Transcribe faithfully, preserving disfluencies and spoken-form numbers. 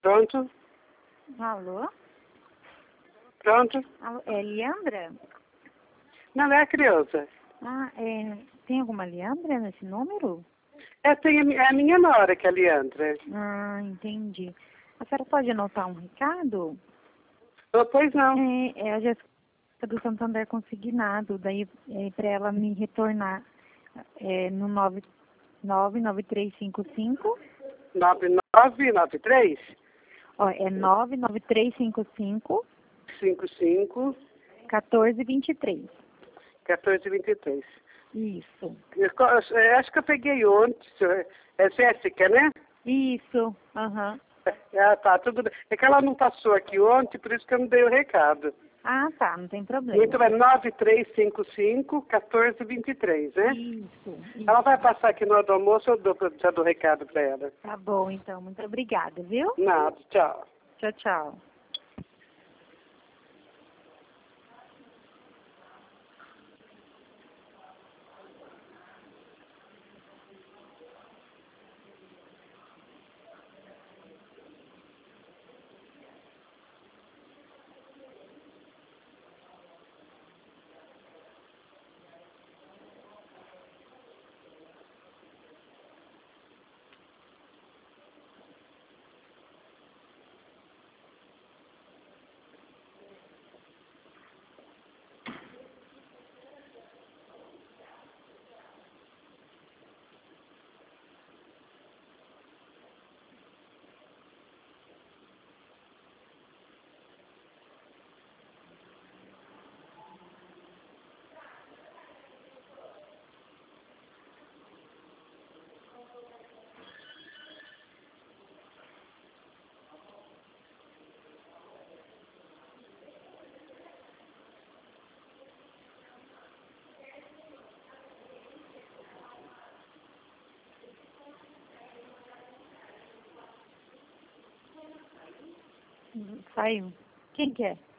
Pronto? Alô? Pronto? Alô, é Leandra? Não, é a criança. Ah, é, tem alguma Leandra nesse número? É, tem a, mi- é a minha nora, que é a Leandra. Ah, entendi. A senhora pode anotar um recado? Oh, pois não. É, é a Jéssica do Santander Consignado, daí é para ela me retornar é, no nove nove nove três cinco cinco. nove nove nove três Ó, é nove nove três cinco cinco cinco cinco um quatro dois três. um quatro dois três. Isso. Eu, co- eu acho que eu peguei ontem. senhor- É Jéssica, né? Isso. Aham. Ah, tá, tudo bem. É que ela não passou aqui ontem, por isso que eu não dei o recado. Ah, tá, não tem problema. Muito bem, nove três cinco cinco um quatro dois três, né? Isso, isso. Ela vai passar aqui no hora do almoço, eu dou, já dou o recado para ela. Tá bom, então. Muito obrigada, viu? Nada, tchau. Tchau, tchau. Saiu. Quem que é?